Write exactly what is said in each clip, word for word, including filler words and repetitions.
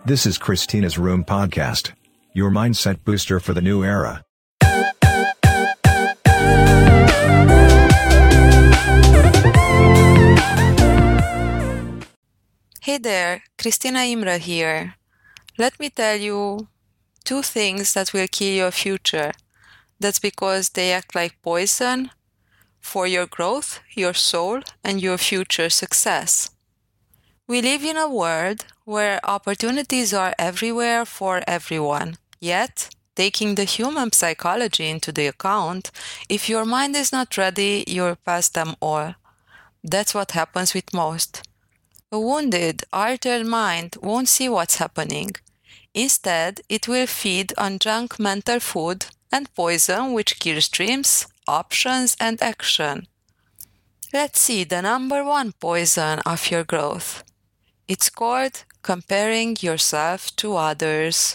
This is Christina's Room Podcast, your mindset booster for the new era. Hey there, Christina Imre here. Let me tell you two things that will kill your future. That's because they act like poison for your growth, your soul, and your future success. We live in a world where opportunities are everywhere for everyone. Yet, taking the human psychology into the account, if your mind is not ready, you'll pass them all. That's what happens with most. A wounded, altered mind won't see what's happening. Instead, it will feed on junk mental food and poison which kills dreams, options, and action. Let's see the number one poison of your growth. It's called comparing yourself to others.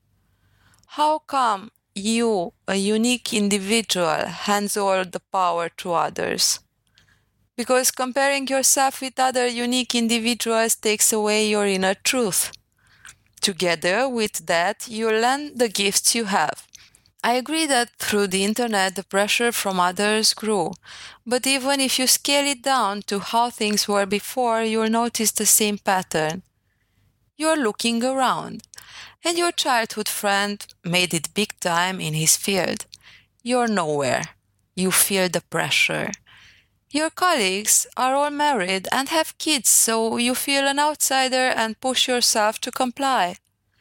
How come you, a unique individual, hands all the power to others? Because comparing yourself with other unique individuals takes away your inner truth. Together with that, you learn the gifts you have. I agree that through the internet the pressure from others grew, but even if you scale it down to how things were before, you'll notice the same pattern. You're looking around, and your childhood friend made it big time in his field. You're nowhere. You feel the pressure. Your colleagues are all married and have kids, so you feel an outsider and push yourself to comply.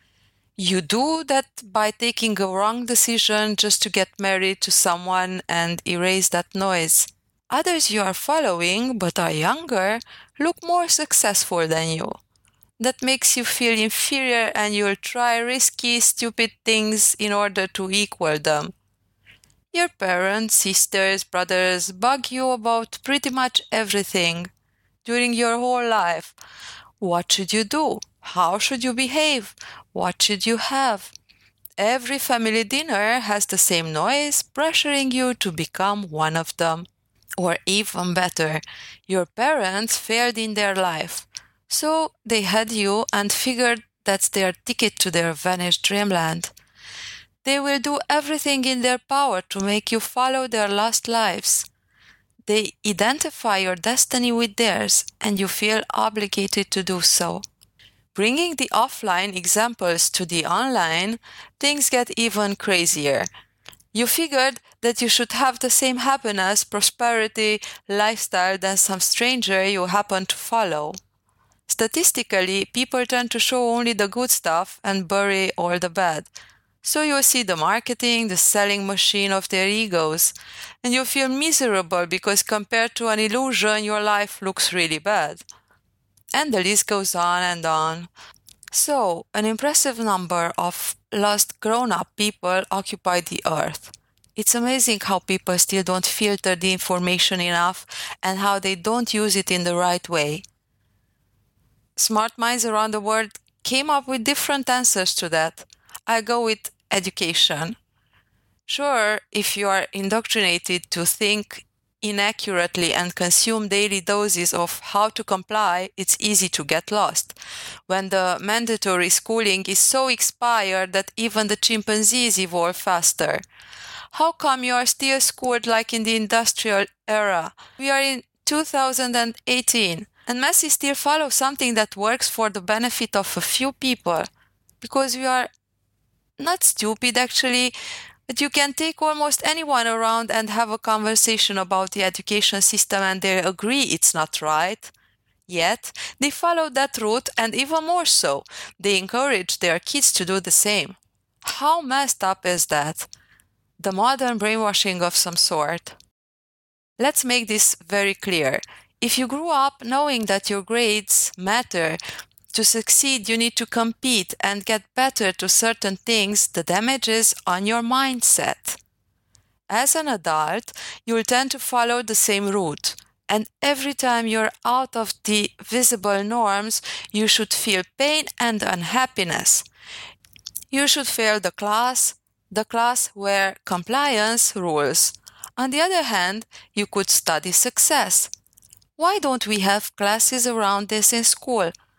You do that by taking a wrong decision just to get married to someone and erase that noise. Others you are following, but are younger, look more successful than you. That makes you feel inferior and you'll try risky, stupid things in order to equal them. Your parents, sisters, brothers bug you about pretty much everything during your whole life. What should you do? How should you behave? What should you have? Every family dinner has the same noise, pressuring you to become one of them. Or even better, your parents failed in their life. So they had you and figured that's their ticket to their vanished dreamland. They will do everything in their power to make you follow their lost lives. They identify your destiny with theirs, and you feel obligated to do so. Bringing the offline examples to the online, things get even crazier. You figured that you should have the same happiness, prosperity, lifestyle than some stranger you happen to follow. Statistically, people tend to show only the good stuff and bury all the bad. So you see the marketing, the selling machine of their egos, and you feel miserable because compared to an illusion, your life looks really bad. And the list goes on and on. So, an impressive number of lost grown-up people occupy the earth. It's amazing how people still don't filter the information enough and how they don't use it in the right way. Smart minds around the world came up with different answers to that. I go with education. Sure, if you are indoctrinated to think inaccurately and consume daily doses of how to comply, it's easy to get lost. When the mandatory schooling is so expired that even the chimpanzees evolve faster. How come you are still schooled like in the industrial era? We are in two thousand eighteen, and masses still follow something that works for the benefit of a few people. Because we are not stupid actually, but you can take almost anyone around and have a conversation about the education system and they agree it's not right. Yet, they follow that route and even more so, they encourage their kids to do the same. How messed up is that? The modern brainwashing of some sort. Let's make this very clear. If you grew up knowing that your grades matter, to succeed, you need to compete and get better to certain things, the damage is on your mindset. As an adult, you'll tend to follow the same route, and every time you're out of the visible norms, you should feel pain and unhappiness. You should fail the class, the class where compliance rules. On the other hand, you could study success. Why don't we have classes around this in school?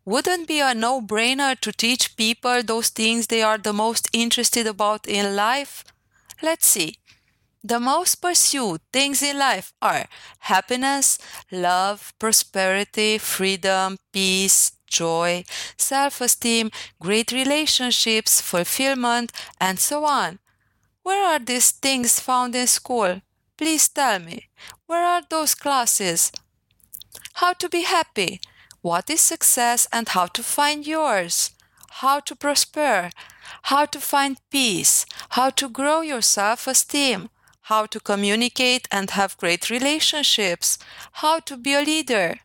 Wouldn't be a no-brainer to teach people those things they are the most interested about in life? Let's see. The most pursued things in life are happiness, love, prosperity, freedom, peace, joy, self-esteem, great relationships, fulfillment, and so on. Where are these things found in school? Please tell me. Where are those classes? How to be happy? What is success and how to find yours? How to prosper? How to find peace? How to grow your self-esteem? How to communicate and have great relationships? How to be a leader?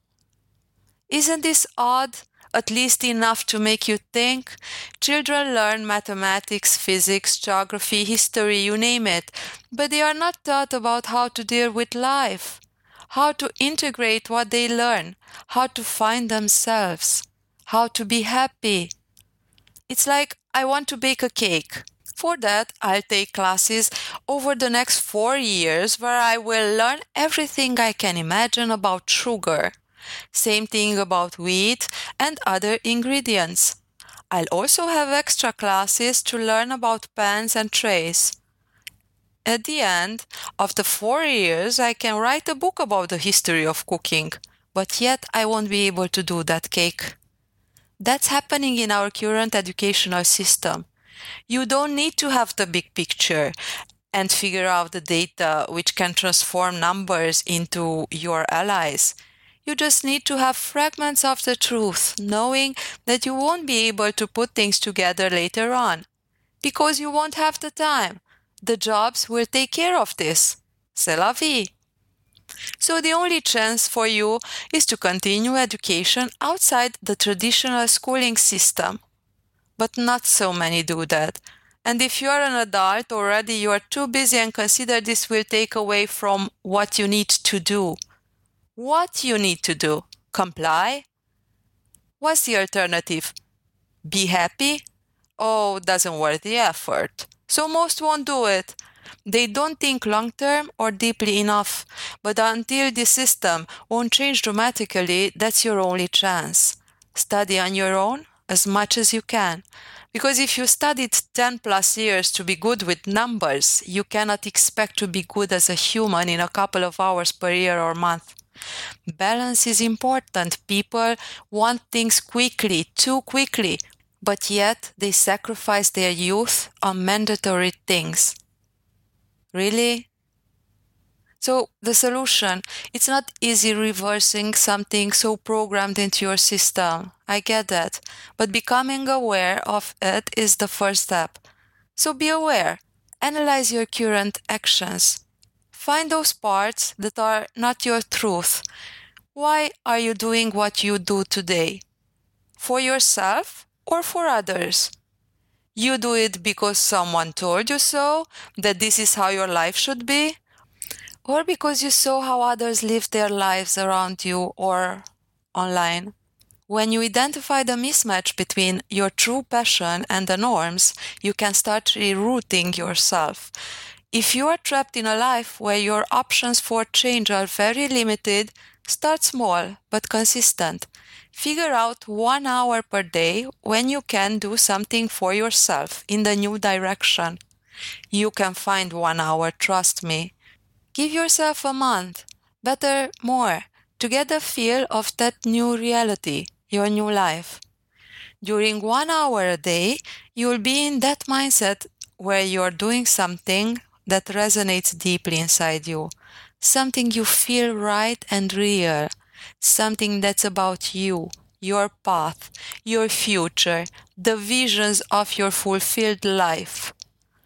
Isn't this odd? At least enough to make you think? Children learn mathematics, physics, geography, history, you name it, but they are not taught about how to deal with life, how to integrate what they learn, how to find themselves, how to be happy. It's like I want to bake a cake. For that, I'll take classes over the next four years where I will learn everything I can imagine about sugar. Same thing about wheat and other ingredients. I'll also have extra classes to learn about pans and trays. At the end of the four years, I can write a book about the history of cooking, but yet I won't be able to do that cake. That's happening in our current educational system. You don't need to have the big picture and figure out the data which can transform numbers into your allies. You just need to have fragments of the truth, knowing that you won't be able to put things together later on, because you won't have the time. The jobs will take care of this. C'est la vie. So the only chance for you is to continue education outside the traditional schooling system. But not so many do that. And if you are an adult already, you are too busy and consider this will take away from what you need to do. What you need to do? Comply? What's the alternative? Be happy? Oh, doesn't worth the effort. So most won't do it. They don't think long-term or deeply enough. But until the system won't change dramatically, that's your only chance. Study on your own as much as you can. Because if you studied ten plus years to be good with numbers, you cannot expect to be good as a human in a couple of hours per year or month. Balance is important. People want things quickly, too quickly, but yet they sacrifice their youth on mandatory things. Really? So the solution, it's not easy reversing something so programmed into your system. I get that. But becoming aware of it is the first step. So be aware. Analyze your current actions. Find those parts that are not your truth. Why are you doing what you do today? For yourself or for others? You do it because someone told you so, that this is how your life should be? Or because you saw how others live their lives around you or online? When you identify the mismatch between your true passion and the norms, you can start rerouting yourself. If you are trapped in a life where your options for change are very limited, start small but consistent. Figure out one hour per day when you can do something for yourself in the new direction. You can find one hour, trust me. Give yourself a month, better more, to get a feel of that new reality, your new life. During one hour a day, you'll be in that mindset where you're doing something that resonates deeply inside you, something you feel right and real, something that's about you, your path, your future, the visions of your fulfilled life.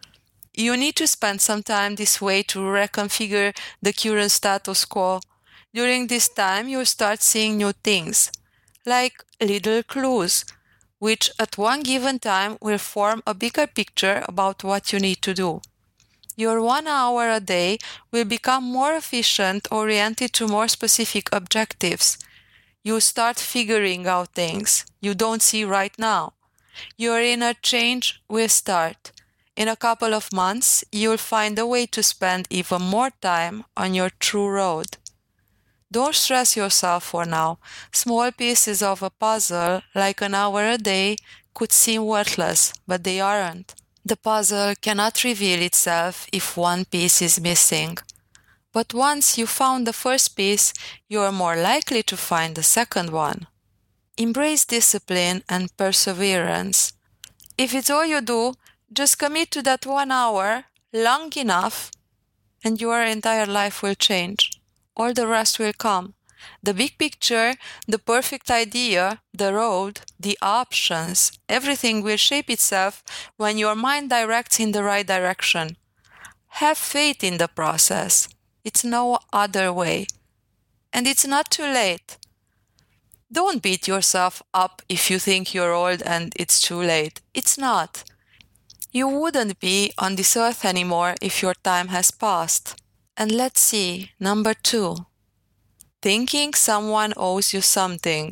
You need to spend some time this way to reconfigure the current status quo. During this time, you'll start seeing new things, like little clues, which at one given time will form a bigger picture about what you need to do. Your one hour a day will become more efficient, oriented to more specific objectives. You start figuring out things you don't see right now. Your inner change will start. In a couple of months, you'll find a way to spend even more time on your true road. Don't stress yourself for now. Small pieces of a puzzle, like an hour a day, could seem worthless, but they aren't. The puzzle cannot reveal itself if one piece is missing. But once you found the first piece, you are more likely to find the second one. Embrace discipline and perseverance. If it's all you do, just commit to that one hour long enough, and your entire life will change. All the rest will come. The big picture, the perfect idea, the road, the options, everything will shape itself when your mind directs in the right direction. Have faith in the process. It's no other way. And it's not too late. Don't beat yourself up if you think you're old and it's too late. It's not. You wouldn't be on this earth anymore if your time has passed. And let's see, number two. Thinking someone owes you something.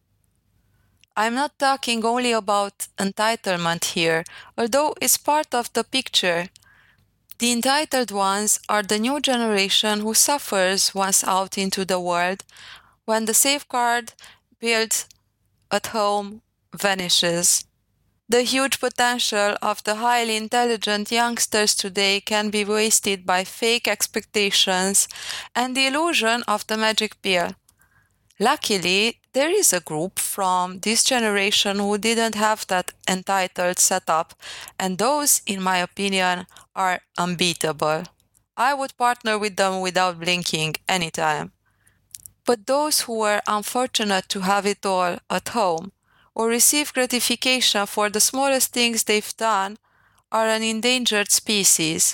I'm not talking only about entitlement here, although it's part of the picture. The entitled ones are the new generation who suffers once out into the world when the safeguard built at home vanishes. The huge potential of the highly intelligent youngsters today can be wasted by fake expectations and the illusion of the magic pill. Luckily, there is a group from this generation who didn't have that entitled setup, and those, in my opinion, are unbeatable. I would partner with them without blinking anytime. But those who were unfortunate to have it all at home, or receive gratification for the smallest things they've done, are an endangered species.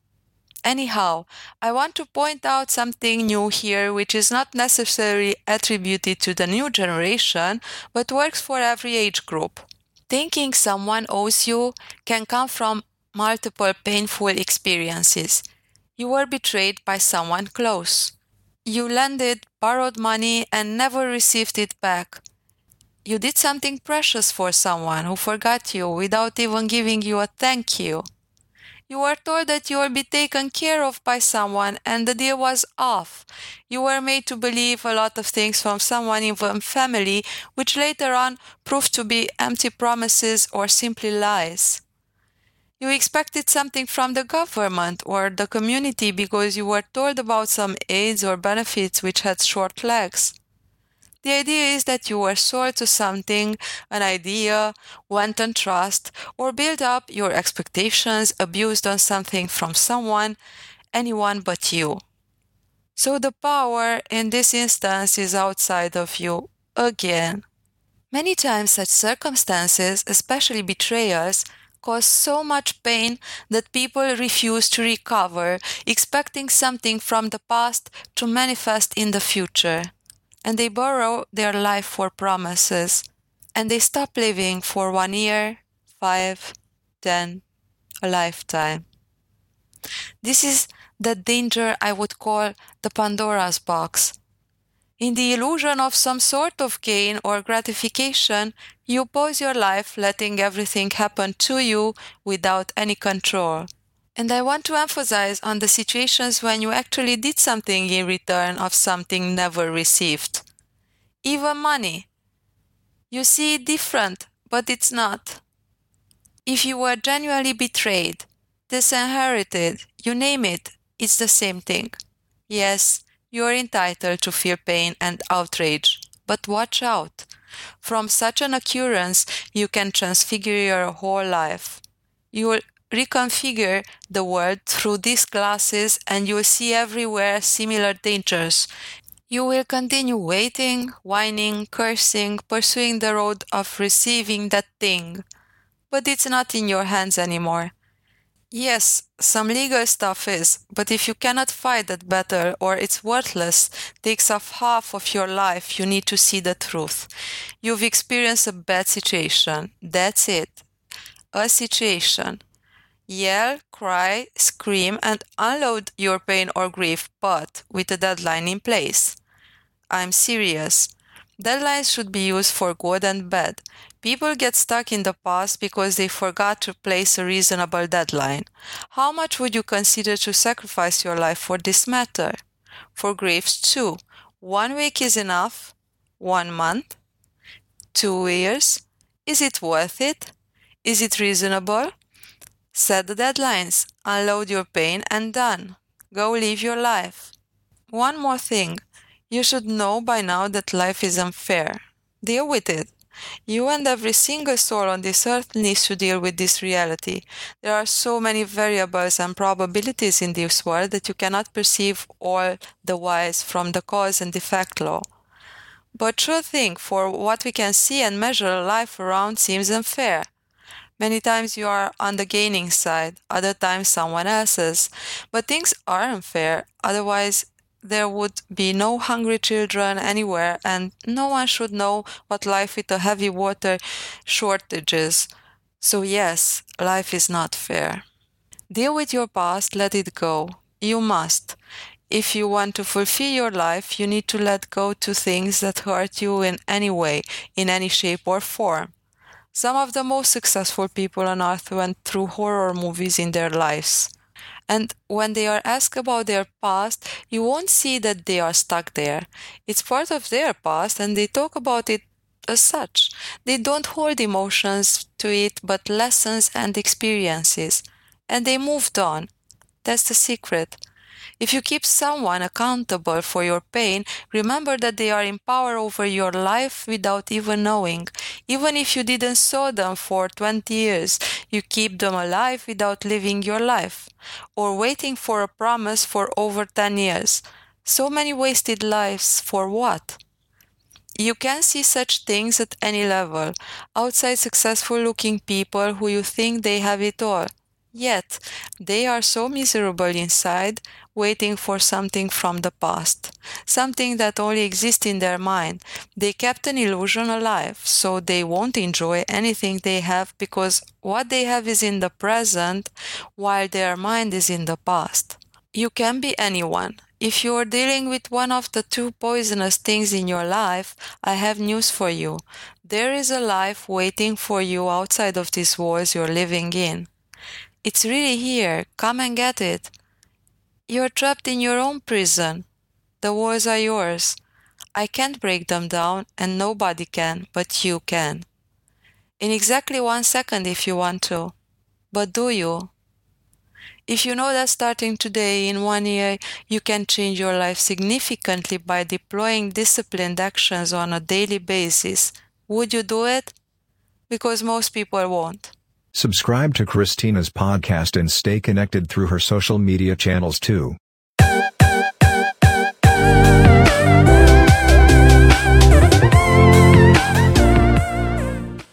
Anyhow, I want to point out something new here which is not necessarily attributed to the new generation, but works for every age group. Thinking someone owes you can come from multiple painful experiences. You were betrayed by someone close. You lended borrowed money and never received it back. You did something precious for someone who forgot you without even giving you a thank you. You were told that you will be taken care of by someone and the deal was off. You were made to believe a lot of things from someone, even family, which later on proved to be empty promises or simply lies. You expected something from the government or the community because you were told about some aids or benefits which had short legs. The idea is that you were sold to something, an idea, went on trust, or built up your expectations, abused on something from someone, anyone but you. So the power in this instance is outside of you, again. Many times such circumstances, especially betrayals, cause so much pain that people refuse to recover, expecting something from the past to manifest in the future. And they borrow their life for promises, and they stop living for one year, five, ten, a lifetime. This is the danger I would call the Pandora's box. In the illusion of some sort of gain or gratification, you pose your life letting everything happen to you without any control. And I want to emphasize on the situations when you actually did something in return of something never received. Even money. You see it different, but it's not. If you were genuinely betrayed, disinherited, you name it, it's the same thing. Yes, you are entitled to feel pain and outrage, but watch out. From such an occurrence, you can transfigure your whole life. You will reconfigure the world through these glasses and you will see everywhere similar dangers. You will continue waiting, whining, cursing, pursuing the road of receiving that thing. But it's not in your hands anymore. Yes, some legal stuff is, but if you cannot fight that battle or it's worthless, takes off half of your life, you need to see the truth. You've experienced a bad situation. That's it. A situation. Yell, cry, scream, and unload your pain or grief, but with a deadline in place. I'm serious. Deadlines should be used for good and bad. People get stuck in the past because they forgot to place a reasonable deadline. How much would you consider to sacrifice your life for this matter? For griefs too. One week is enough? One month? Two years? Is it worth it? Is it reasonable? Set the deadlines, unload your pain, and done. Go live your life. One more thing. You should know by now that life is unfair. Deal with it. You and every single soul on this earth needs to deal with this reality. There are so many variables and probabilities in this world that you cannot perceive all the wise from the cause and effect law. But true thing, for what we can see and measure, life around seems unfair. Many times you are on the gaining side, other times someone else's. But things are unfair, otherwise there would be no hungry children anywhere, and no one should know what life with a heavy water shortage is. So yes, life is not fair. Deal with your past, let it go. You must. If you want to fulfill your life, you need to let go to things that hurt you in any way, in any shape or form. Some of the most successful people on earth went through horror movies in their lives. And when they are asked about their past, you won't see that they are stuck there. It's part of their past and they talk about it as such. They don't hold emotions to it, but lessons and experiences. And they moved on. That's the secret. If you keep someone accountable for your pain, remember that they are in power over your life without even knowing. Even if you didn't saw them for twenty years, you keep them alive without living your life, or waiting for a promise for over ten years. So many wasted lives for what? You can see such things at any level, outside successful-looking people who you think they have it all. Yet, they are so miserable inside, waiting for something from the past, something that only exists in their mind. They kept an illusion alive, so they won't enjoy anything they have because what they have is in the present, while their mind is in the past. You can be anyone. If you are dealing with one of the two poisonous things in your life, I have news for you. There is a life waiting for you outside of these walls you're living in. It's really here. Come and get it. You're trapped in your own prison. The walls are yours. I can't break them down, and nobody can, but you can. In exactly one second if you want to. But do you? If you know that starting today, in one year, you can change your life significantly by deploying disciplined actions on a daily basis, would you do it? Because most people won't. Subscribe to Christina's podcast and stay connected through her social media channels too.